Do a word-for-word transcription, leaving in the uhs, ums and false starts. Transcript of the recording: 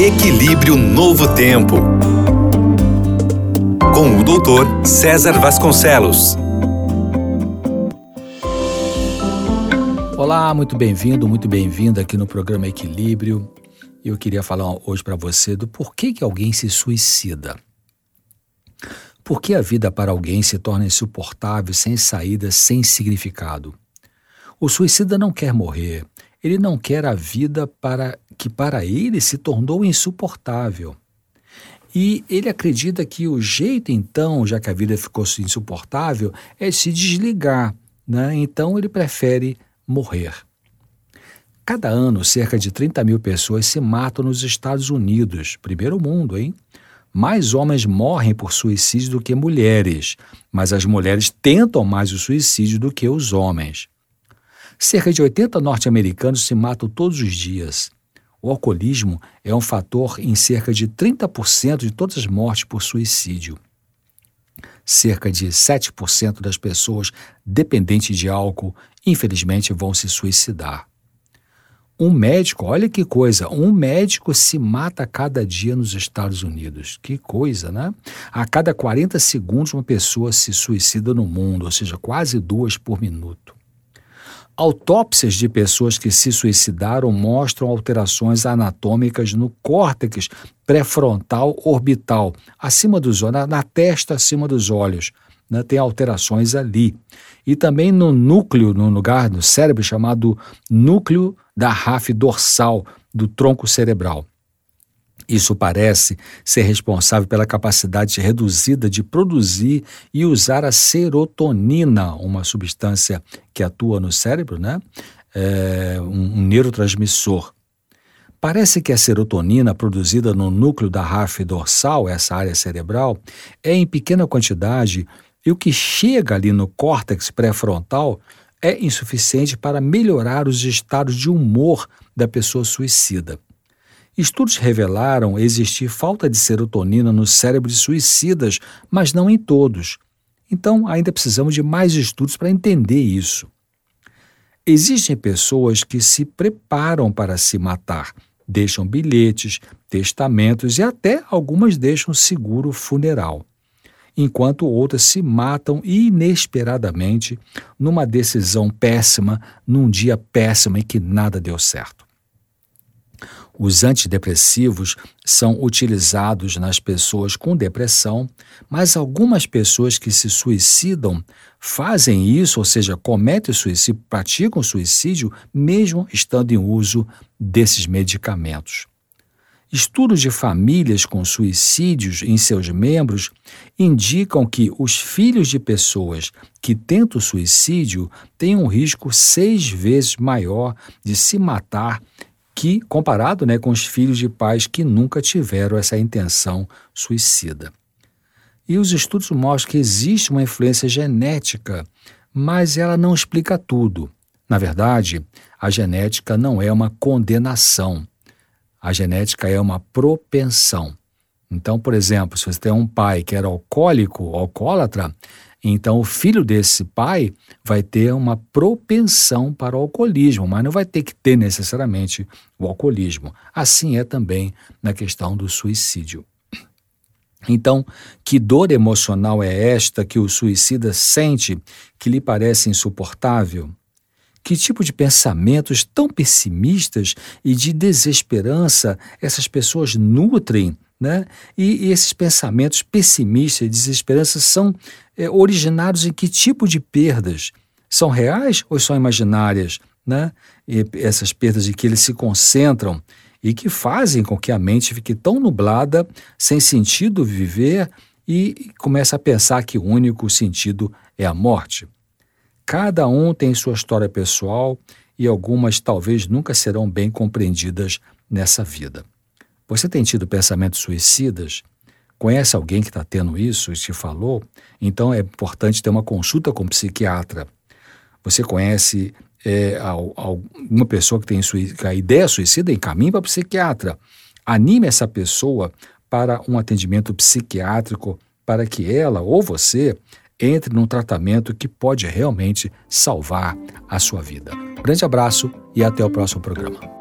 Equilíbrio Novo Tempo, com o doutor César Vasconcelos. Olá, muito bem-vindo, muito bem-vinda aqui no programa Equilíbrio. Eu queria falar hoje para você do porquê que alguém se suicida. Por que a vida para alguém se torna insuportável, sem saída, sem significado? O suicida não quer morrer, ele não quer a vida para que para ele se tornou insuportável. E ele acredita que o jeito então, já que a vida ficou insuportável, é se desligar, né? Então ele prefere morrer. Cada ano, cerca de trinta mil pessoas se matam nos Estados Unidos, primeiro mundo, hein? Mais homens morrem por suicídio do que mulheres, mas as mulheres tentam mais o suicídio do que os homens. Cerca de oitenta norte-americanos se matam todos os dias. O alcoolismo é um fator em cerca de trinta por cento de todas as mortes por suicídio. Cerca de sete por cento das pessoas dependentes de álcool, infelizmente, vão se suicidar. Um médico, olha que coisa, um médico se mata a cada dia nos Estados Unidos. Que coisa, né? A cada quarenta segundos uma pessoa se suicida no mundo, ou seja, quase duas por minuto. Autópsias de pessoas que se suicidaram mostram alterações anatômicas no córtex pré-frontal orbital, acima dos olhos, na, na testa acima dos olhos, né? Tem alterações ali. E também no núcleo, no lugar do cérebro chamado núcleo da ráfide dorsal do tronco cerebral. Isso parece ser responsável pela capacidade reduzida de produzir e usar a serotonina, uma substância que atua no cérebro, né? É um, um neurotransmissor. Parece que a serotonina produzida no núcleo da ráfide dorsal, essa área cerebral, é em pequena quantidade e o que chega ali no córtex pré-frontal é insuficiente para melhorar os estados de humor da pessoa suicida. Estudos revelaram existir falta de serotonina no cérebro de suicidas, mas não em todos. Então, ainda precisamos de mais estudos para entender isso. Existem pessoas que se preparam para se matar, deixam bilhetes, testamentos e até algumas deixam seguro funeral, enquanto outras se matam inesperadamente numa decisão péssima, num dia péssimo em que nada deu certo. Os antidepressivos são utilizados nas pessoas com depressão, mas algumas pessoas que se suicidam fazem isso, ou seja, cometem suicídio, praticam suicídio, mesmo estando em uso desses medicamentos. Estudos de famílias com suicídios em seus membros indicam que os filhos de pessoas que tentam suicídio têm um risco seis vezes maior de se matar que comparado, né, com os filhos de pais que nunca tiveram essa intenção suicida. E os estudos mostram que existe uma influência genética, mas ela não explica tudo. Na verdade, a genética não é uma condenação. A genética é uma propensão. Então, por exemplo, se você tem um pai que era alcoólico, alcoólatra, então o filho desse pai vai ter uma propensão para o alcoolismo, mas não vai ter que ter necessariamente o alcoolismo. Assim é também na questão do suicídio. Então, que dor emocional é esta que o suicida sente que lhe parece insuportável? Que tipo de pensamentos tão pessimistas e de desesperança essas pessoas nutrem, né? E, e esses pensamentos pessimistas e desesperança são é, originados em que tipo de perdas? São reais ou são imaginárias, né? E essas perdas em que eles se concentram e que fazem com que a mente fique tão nublada, sem sentido viver e começa a pensar que o único sentido é a morte. Cada um tem sua história pessoal e algumas talvez nunca serão bem compreendidas nessa vida. Você tem tido pensamentos suicidas? Conhece alguém que está tendo isso e te falou? Então é importante ter uma consulta com um psiquiatra. Você conhece é, alguma pessoa que tem a ideia suicida? Encaminhe para o psiquiatra. Anime essa pessoa para um atendimento psiquiátrico para que ela ou você entre num tratamento que pode realmente salvar a sua vida. Grande abraço e até o próximo programa.